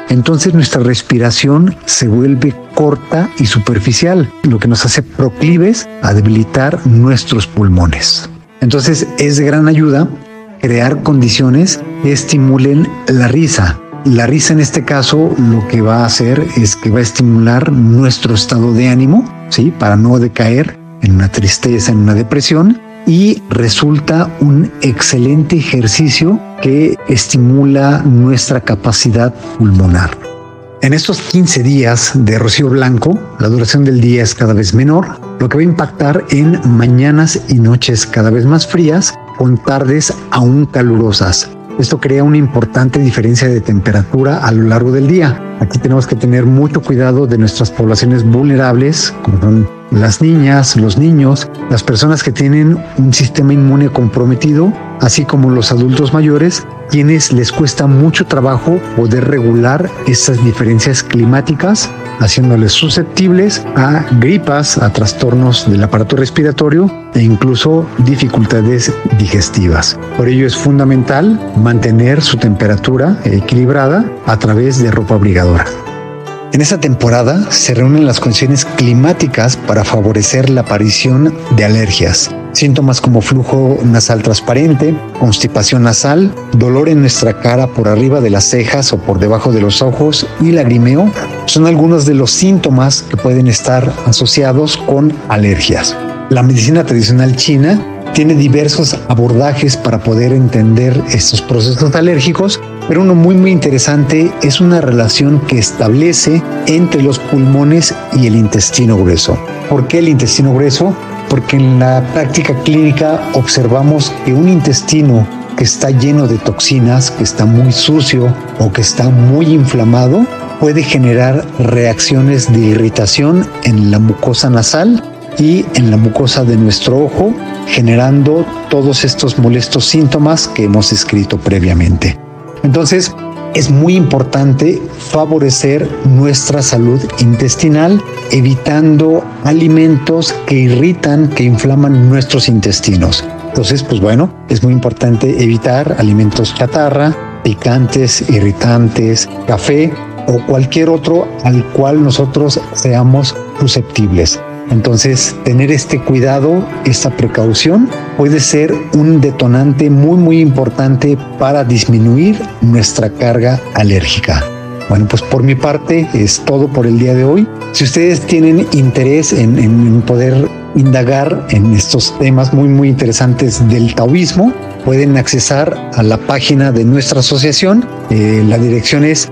entonces nuestra respiración se vuelve corta y superficial, lo que nos hace proclives a debilitar nuestros pulmones. Entonces es de gran ayuda crear condiciones que estimulen la risa. La risa en este caso lo que va a hacer es que va a estimular nuestro estado de ánimo, ¿sí? Para no decaer en una tristeza, en una depresión, y resulta un excelente ejercicio que estimula nuestra capacidad pulmonar. En estos 15 días de rocío blanco, la duración del día es cada vez menor, lo que va a impactar en mañanas y noches cada vez más frías, con tardes aún calurosas. Esto crea una importante diferencia de temperatura a lo largo del día. Aquí tenemos que tener mucho cuidado de nuestras poblaciones vulnerables, como son las niñas, los niños, las personas que tienen un sistema inmune comprometido, así como los adultos mayores, quienes les cuesta mucho trabajo poder regular estas diferencias climáticas, haciéndoles susceptibles a gripas, a trastornos del aparato respiratorio e incluso dificultades digestivas. Por ello es fundamental mantener su temperatura equilibrada a través de ropa abrigadora. En esta temporada se reúnen las condiciones climáticas para favorecer la aparición de alergias. Síntomas como flujo nasal transparente, constipación nasal, dolor en nuestra cara por arriba de las cejas o por debajo de los ojos y lagrimeo son algunos de los síntomas que pueden estar asociados con alergias. La medicina tradicional china tiene diversos abordajes para poder entender estos procesos alérgicos, pero uno muy interesante es una relación que establece entre los pulmones y el intestino grueso. ¿Por qué el intestino grueso? Porque en la práctica clínica observamos que un intestino que está lleno de toxinas, que está muy sucio o que está muy inflamado, puede generar reacciones de irritación en la mucosa nasal y en la mucosa de nuestro ojo, generando todos estos molestos síntomas que hemos escrito previamente. Entonces, es muy importante favorecer nuestra salud intestinal, evitando alimentos que irritan, que inflaman nuestros intestinos. Entonces, pues bueno, es muy importante evitar alimentos chatarra, picantes, irritantes, café o cualquier otro al cual nosotros seamos susceptibles. Entonces, tener este cuidado, esta precaución, puede ser un detonante muy importante para disminuir nuestra carga alérgica. Bueno, pues por mi parte es todo por el día de hoy. Si ustedes tienen interés en poder indagar en estos temas muy interesantes del taoísmo, pueden accesar a la página de nuestra asociación. La dirección es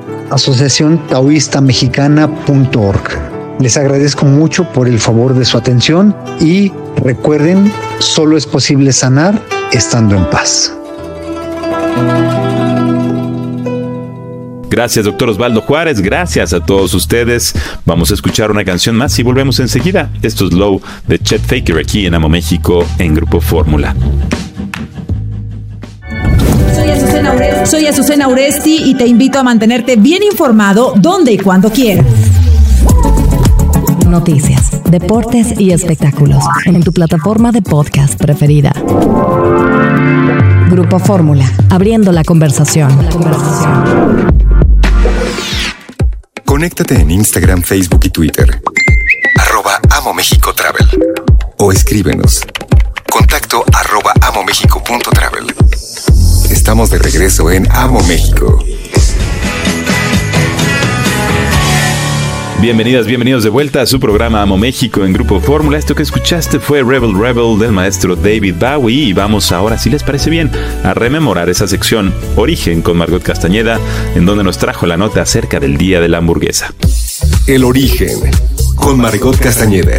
asociaciontaoistamexicana.org. Les agradezco mucho por el favor de su atención y recuerden, solo es posible sanar estando en paz. Gracias, doctor Osvaldo Juárez. Gracias a todos ustedes. Vamos a escuchar una canción más y volvemos enseguida. Esto es Low de Chet Faker aquí en Amo México en Grupo Fórmula. Soy Azucena Uresti y te invito a mantenerte bien informado donde y cuando quieras. Noticias, deportes y espectáculos en tu plataforma de podcast preferida. Grupo Fórmula, abriendo la conversación. Conéctate en Instagram, Facebook y Twitter. @AmoMéxicoTravel. O escríbenos. Contacto @amomexico.travel. Estamos de regreso en Amo México. Bienvenidos de vuelta a su programa Amo México en Grupo Fórmula. Esto que escuchaste fue Rebel Rebel del maestro David Bowie y vamos ahora, si les parece bien, a rememorar esa sección Origen con Margot Castañeda, en donde nos trajo la nota acerca del Día de la Hamburguesa. El Origen con Margot Castañeda.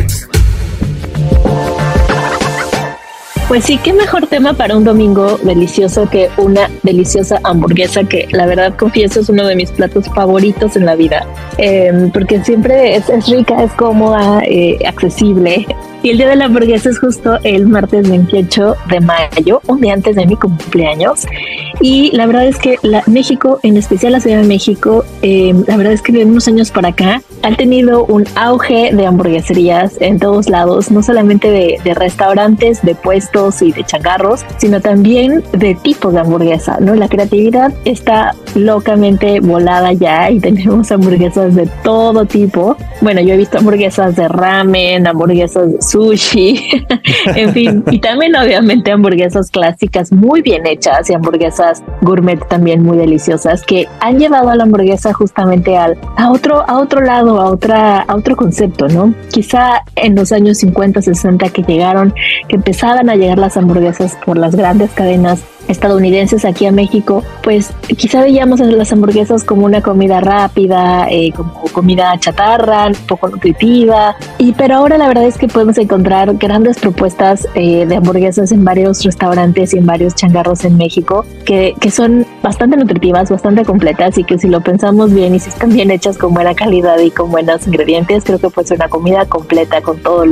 Pues sí, qué mejor tema para un domingo delicioso que una deliciosa hamburguesa, que la verdad confieso es uno de mis platos favoritos en la vida, porque siempre es rica, es cómoda, accesible. Y el Día de la Hamburguesa es justo el martes 28 de mayo, un día antes de mi cumpleaños. Y la verdad es que México, en especial la Ciudad de México, la verdad es que de unos años para acá han tenido un auge de hamburgueserías en todos lados, no solamente de restaurantes, de puestos y de changarros, sino también de tipos de hamburguesa, ¿no? La creatividad está locamente volada ya y tenemos hamburguesas de todo tipo. Bueno, yo he visto hamburguesas de ramen, hamburguesas de sushi, en fin, y también obviamente hamburguesas clásicas muy bien hechas y hamburguesas gourmet también muy deliciosas que han llevado a la hamburguesa justamente a otro lado, a otro concepto, ¿no? Quizá en los años 50, 60 que empezaban a llegar las hamburguesas por las grandes cadenas estadounidenses aquí a México, pues quizá veíamos a las hamburguesas como una comida rápida, como comida chatarra, un poco nutritiva, pero ahora la verdad es que podemos encontrar grandes propuestas de hamburguesas en varios restaurantes y en varios changarros en México que son bastante nutritivas, bastante completas y que si lo pensamos bien y si están bien hechas con buena calidad y con buenos ingredientes, creo que puede ser una comida completa con todos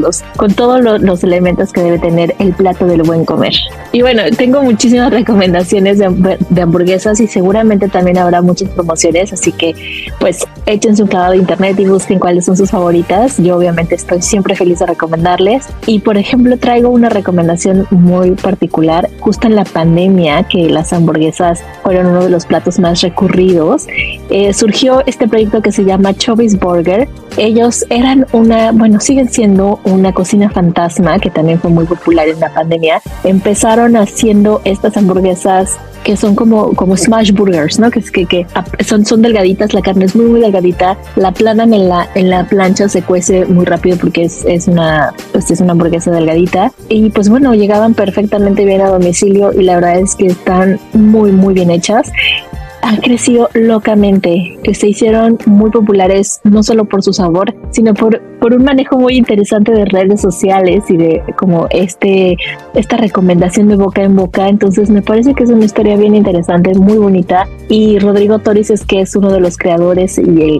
los elementos que debe tener el plato del buen comer. Y bueno, tengo muchísimas recomendaciones de hamburguesas y seguramente también habrá muchas promociones, así que pues échense un clavado de internet y busquen cuáles son sus favoritas. Yo obviamente estoy siempre feliz de recomendarles y por ejemplo traigo una recomendación muy particular. Justo en la pandemia que las hamburguesas fueron uno de los platos más recurridos, surgió este proyecto que se llama Chubby's Burger. Ellos eran siguen siendo una cocina fantasma que también fue muy popular en la pandemia. Empezaron haciendo estas hamburguesas que son como smash burgers, ¿no? Que son delgaditas, la carne es muy, muy delgadita, la aplanan en la plancha, se cuece muy rápido porque es una hamburguesa delgadita y pues bueno, llegaban perfectamente bien a domicilio y la verdad es que están muy, muy bien hechas. Han crecido locamente, que se hicieron muy populares no solo por su sabor, sino por un manejo muy interesante de redes sociales y de como esta recomendación de boca en boca. Entonces me parece que es una historia bien interesante, muy bonita, y Rodrigo Toriz es que es uno de los creadores y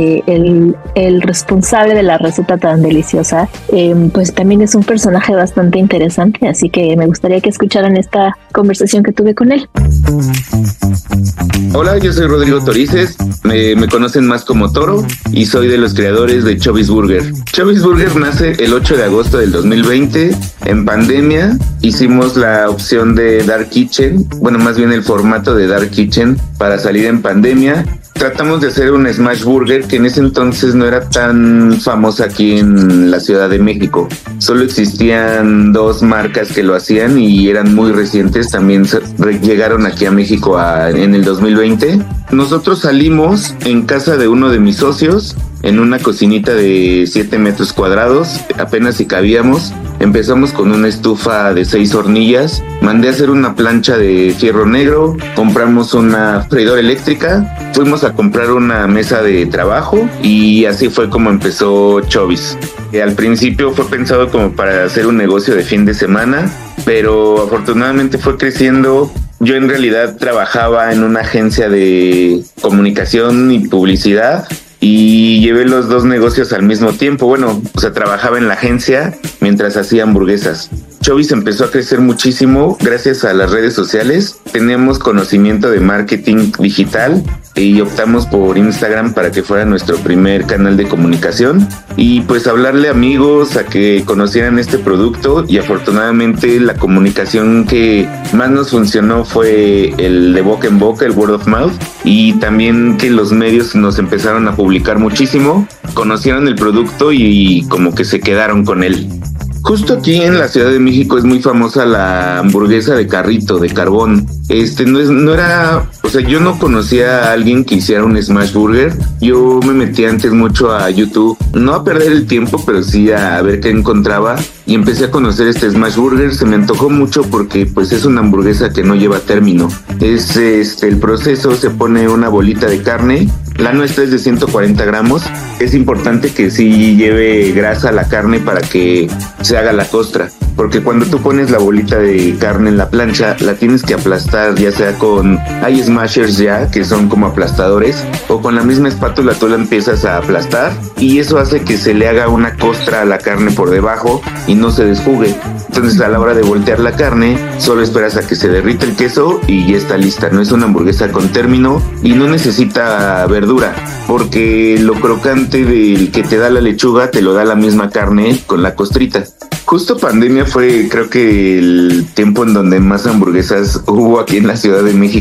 el responsable de la receta tan deliciosa, pues también es un personaje bastante interesante, así que me gustaría que escucharan esta conversación que tuve con él. Hola, yo soy Rodrigo Torices, me conocen más como Toro y soy de los creadores de Chubby's Burger. Chubby's Burger nace el 8 de agosto del 2020, en pandemia. Hicimos la opción de Dark Kitchen, bueno, más bien el formato de Dark Kitchen para salir en pandemia. Tratamos de hacer un smash burger que en ese entonces no era tan famosa aquí en la Ciudad de México. Solo existían 2 marcas que lo hacían y eran muy recientes. También llegaron aquí a México en el 2020. Nosotros salimos en casa de uno de mis socios, en una cocinita de 7 metros cuadrados, apenas si cabíamos. Empezamos con una estufa de 6 hornillas, mandé a hacer una plancha de fierro negro, compramos una freidora eléctrica, fuimos a comprar una mesa de trabajo y así fue como empezó Chubby's. Al principio fue pensado como para hacer un negocio de fin de semana, pero afortunadamente fue creciendo. Yo en realidad trabajaba en una agencia de comunicación y publicidad y llevé los 2 negocios al mismo tiempo. Bueno, o sea, trabajaba en la agencia mientras hacía hamburguesas. Chubby's empezó a crecer muchísimo gracias a las redes sociales. Teníamos conocimiento de marketing digital y optamos por Instagram para que fuera nuestro primer canal de comunicación y pues hablarle a amigos a que conocieran este producto, y afortunadamente la comunicación que más nos funcionó fue el de boca en boca, el word of mouth, y también que los medios nos empezaron a publicar muchísimo, conocieron el producto y como que se quedaron con él. Justo aquí en la Ciudad de México es muy famosa la hamburguesa de carrito, de carbón. No era, o sea, yo no conocía a alguien que hiciera un smash burger. Yo me metí antes mucho a YouTube, no a perder el tiempo, pero sí a ver qué encontraba. Y empecé a conocer este smash burger. Se me antojó mucho porque pues es una hamburguesa que no lleva término. El proceso, se pone una bolita de carne. La nuestra es de 140 gramos. Es importante que sí lleve grasa la carne para que se haga la costra, porque cuando tú pones la bolita de carne en la plancha, la tienes que aplastar, ya sea hay smashers ya que son como aplastadores, o con la misma espátula tú la empiezas a aplastar y eso hace que se le haga una costra a la carne por debajo y no se desjugue. Entonces a la hora de voltear la carne, solo esperas a que se derrita el queso y ya está lista. No es una hamburguesa con término y no necesita verdura, porque lo crocante del que te da la lechuga te lo da la misma carne con la costrita. Justo pandemia fue, creo que el tiempo en donde más hamburguesas hubo aquí en la Ciudad de México.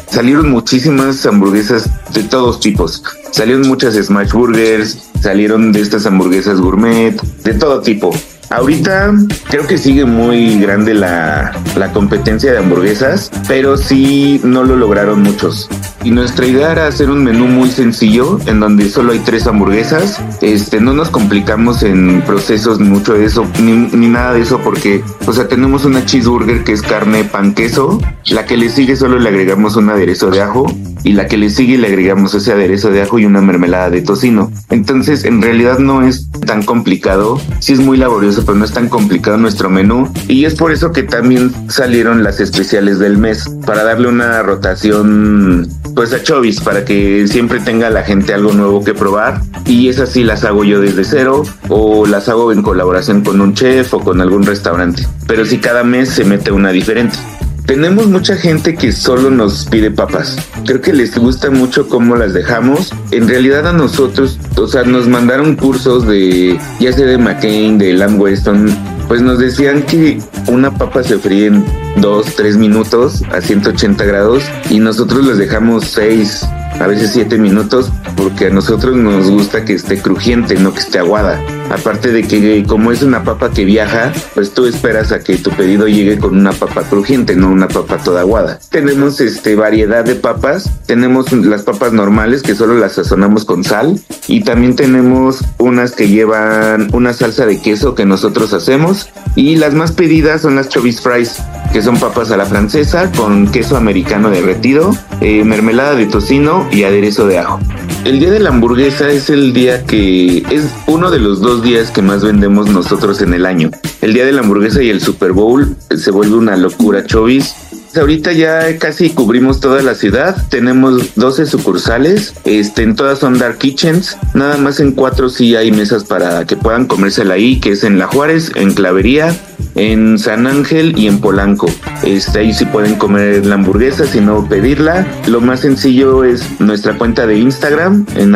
salieron muchísimas hamburguesas de todos tipos. Salieron muchas smash burgers, salieron de estas hamburguesas gourmet, de todo tipo. Ahorita creo que sigue muy grande la competencia de hamburguesas, pero sí no lo lograron muchos. Y nuestra idea era hacer un menú muy sencillo, en donde solo hay 3 hamburguesas. No nos complicamos en procesos ni mucho de eso, ni nada de eso, porque, o sea, tenemos una cheeseburger que es carne, pan, queso. La que le sigue solo le agregamos un aderezo de ajo, y la que le sigue le agregamos ese aderezo de ajo y una mermelada de tocino. Entonces, en realidad no es tan complicado. Sí es muy laborioso, pero no es tan complicado nuestro menú. Y es por eso que también salieron las especiales del mes, para darle una rotación pues a Chobis, para que siempre tenga la gente algo nuevo que probar. Y esas sí las hago yo desde cero, o las hago en colaboración con un chef o con algún restaurante. Pero sí, cada mes se mete una diferente. Tenemos mucha gente que solo nos pide papas. Creo que les gusta mucho cómo las dejamos. En realidad a nosotros, o sea, nos mandaron cursos de, ya sea de McCain, de Lamb Weston, pues nos decían que una papa se fríe en 2-3 minutos a 180 grados y nosotros les dejamos 6, a veces 7 minutos, porque a nosotros nos gusta que esté crujiente, no que esté aguada. Aparte de que como es una papa que viaja, pues tú esperas a que tu pedido llegue con una papa crujiente, no una papa toda aguada. Tenemos variedad de papas. Tenemos las papas normales que solo las sazonamos con sal, y también tenemos unas que llevan una salsa de queso que nosotros hacemos, y las más pedidas son las Chobis Fries, que son papas a la francesa con queso americano derretido, mermelada de tocino y aderezo de ajo. El día de la hamburguesa es el día que es uno de los 2 días que más vendemos nosotros en el año. El día de la hamburguesa y el Super Bowl se vuelve una locura Chobis. Ahorita ya casi cubrimos toda la ciudad. Tenemos 12 sucursales. En todas son dark kitchens. Nada más en 4 sí hay mesas para que puedan comérsela ahí, que es en La Juárez, en Clavería, en San Ángel y en Polanco. Ahí sí pueden comer la hamburguesa, si no pedirla. Lo más sencillo es nuestra cuenta de Instagram en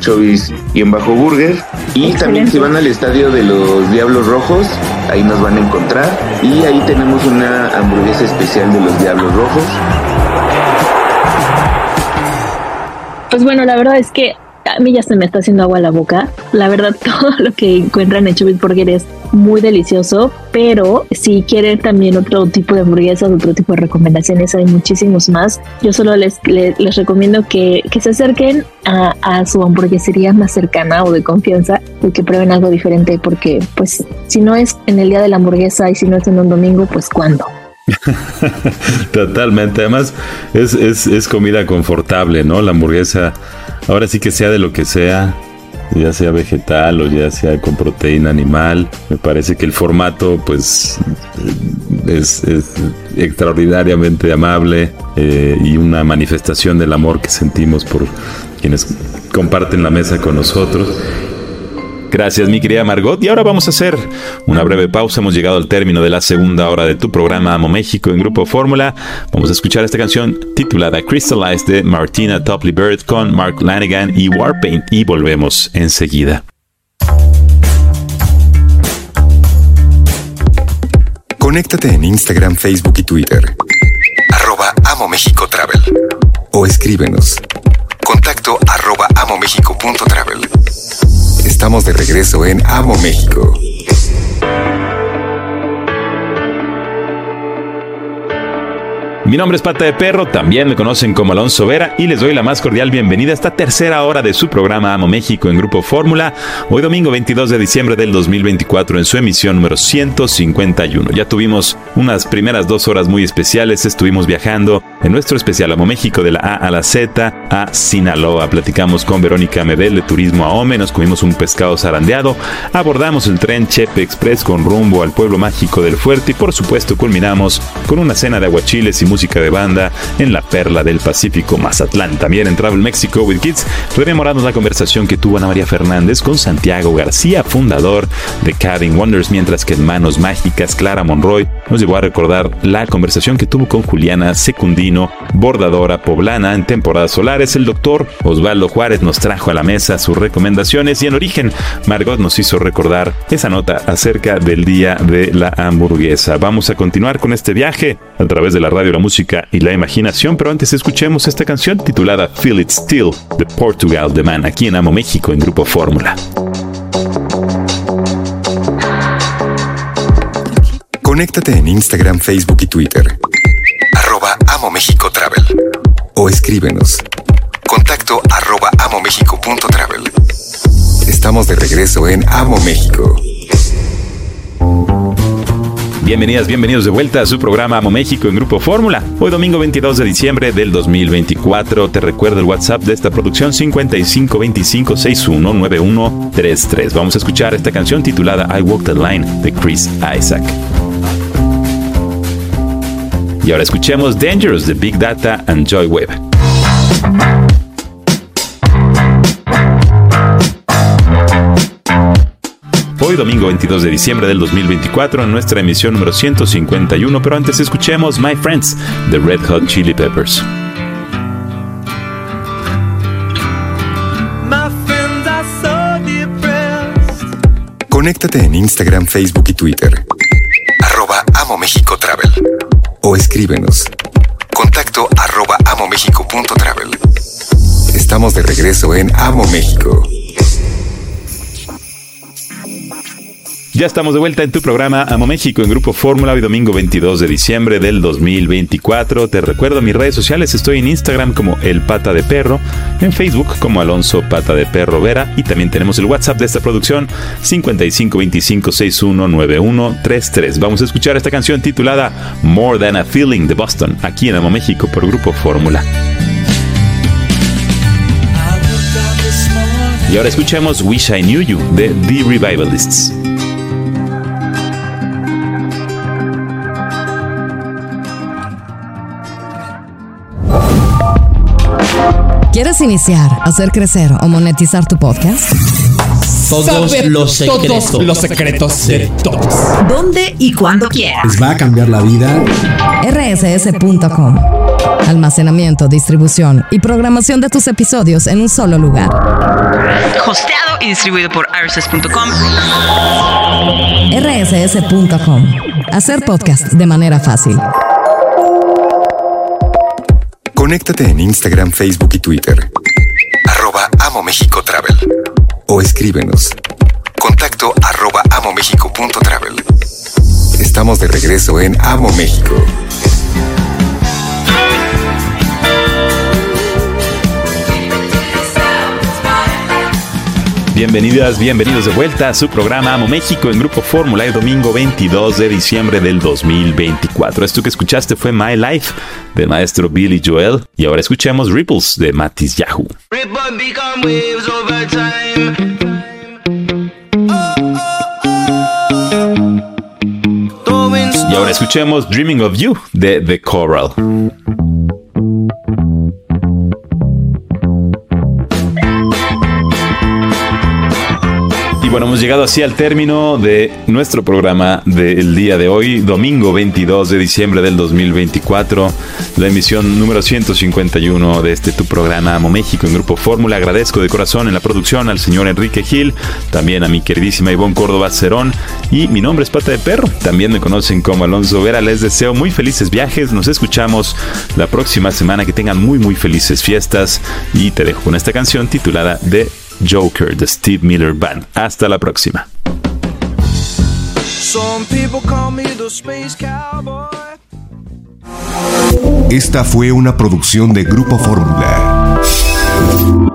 @chobis_burger. Y también si van al estadio de los Diablos Rojos, ahí nos van a encontrar. Y ahí tenemos una hamburguesa especial de los Diablos Rojos. Pues bueno, la verdad es que a mí ya se me está haciendo agua a la boca. La verdad, todo lo que encuentran en Chobis Burger es muy delicioso, pero si quieren también otro tipo de hamburguesas, otro tipo de recomendaciones, hay muchísimos más. Yo solo les recomiendo que se acerquen a su hamburguesería más cercana o de confianza y que prueben algo diferente, porque pues si no es en el día de la hamburguesa y si no es en un domingo, pues ¿cuándo? Totalmente. Además es comida confortable, ¿no? La hamburguesa, ahora sí que sea de lo que sea, ya sea vegetal o ya sea con proteína animal, me parece que el formato pues es extraordinariamente amable, y una manifestación del amor que sentimos por quienes comparten la mesa con nosotros. Gracias, mi querida Margot. Y ahora vamos a hacer una breve pausa. Hemos llegado al término de la segunda hora de tu programa Amo México en Grupo Fórmula. Vamos a escuchar esta canción titulada Crystallize de Martina Topley Bird con Mark Lanegan y Warpaint, y volvemos enseguida. Conéctate en Instagram, Facebook y Twitter. @AmoMéxicoTravel. O escríbenos. Contacto @amomexico.travel. Estamos de regreso en Amo México. Mi nombre es Pata de Perro, también me conocen como Alonso Vera, y les doy la más cordial bienvenida a esta tercera hora de su programa Amo México en Grupo Fórmula, hoy domingo 22 de diciembre del 2024 en su emisión número 151. Ya tuvimos unas primeras 2 horas muy especiales, estuvimos viajando en nuestro especial Amo México de la A a la Z a Sinaloa. Platicamos con Verónica Medel de Turismo AOME, nos comimos un pescado zarandeado, abordamos el tren Chepe Express con rumbo al pueblo mágico del Fuerte y por supuesto culminamos con una cena de aguachiles y música de banda en la perla del Pacífico, Mazatlán. También en Travel Mexico with Kids rememoramos la conversación que tuvo Ana María Fernández con Santiago García, fundador de Cabin Wonders, mientras que en Manos Mágicas Clara Monroy nos llevó a recordar la conversación que tuvo con Juliana Secundino, bordadora poblana en temporadas solares. El doctor Osvaldo Juárez nos trajo a la mesa sus recomendaciones, y en Origen Margot nos hizo recordar esa nota acerca del día de la hamburguesa. Vamos a continuar con este viaje a través de la radio La Música música y la imaginación, pero antes escuchemos esta canción titulada Feel It Still de Portugal The Man, aquí en Amo México en Grupo Fórmula. Conéctate en Instagram, Facebook y Twitter. @AmoMéxicoTravel. O escríbenos. Contacto @amomexico.travel. Estamos de regreso en Amo México. Bienvenidas, bienvenidos de vuelta a su programa Amo México en Grupo Fórmula. Hoy domingo 22 de diciembre del 2024. Te recuerdo el WhatsApp de esta producción 5525619133. Vamos a escuchar esta canción titulada I Walk the Line de Chris Isaac. Y ahora escuchemos Dangerous de Big Data and Joy Webb. Hoy domingo 22 de diciembre del 2024 en nuestra emisión número 151, pero antes escuchemos My Friends de Red Hot Chili Peppers. Conéctate en Instagram, Facebook y Twitter. @AmoMéxicoTravel. O escríbenos. Contacto @amomexico.travel. Estamos de regreso en Amo México. Ya estamos de vuelta en tu programa Amo México en Grupo Fórmula, hoy domingo 22 de diciembre del 2024. Te recuerdo mis redes sociales, estoy en Instagram como El Pata de Perro, en Facebook como Alonso Pata de Perro Vera, y también tenemos el WhatsApp de esta producción 5525619133. Vamos a escuchar esta canción titulada More Than a Feeling de Boston, aquí en Amo México por Grupo Fórmula. Y ahora escuchemos Wish I Knew You de The Revivalists. ¿Quieres iniciar, hacer crecer o monetizar tu podcast? Todos los secretos de todos. ¿Dónde y cuándo quieras? Les va a cambiar la vida. rss.com. Almacenamiento, distribución y programación de tus episodios en un solo lugar. Hosteado y distribuido por rss.com. rss.com. Hacer podcast de manera fácil. Conéctate en Instagram, Facebook y Twitter. @AmoMéxicoTravel. O escríbenos. Contacto @amomexico.travel. Estamos de regreso en Amo México. Bienvenidas, bienvenidos de vuelta a su programa Amo México en Grupo Fórmula, el domingo 22 de diciembre del 2024. Esto que escuchaste fue My Life del maestro Billy Joel, y ahora escuchemos Ripples de Matis Yahoo. Y ahora escuchemos Dreaming of You de The Coral. Bueno, hemos llegado así al término de nuestro programa del día de hoy, domingo 22 de diciembre del 2024, la emisión número 151 de este tu programa Amo México en Grupo Fórmula. Agradezco de corazón en la producción al señor Enrique Gil, también a mi queridísima Ivonne Córdoba Cerón, y mi nombre es Pata de Perro, también me conocen como Alonso Vera. Les deseo muy felices viajes, nos escuchamos la próxima semana, que tengan muy felices fiestas, y te dejo con esta canción titulada The Joker de Steve Miller Band. Hasta la próxima. Esta fue una producción de Grupo Fórmula.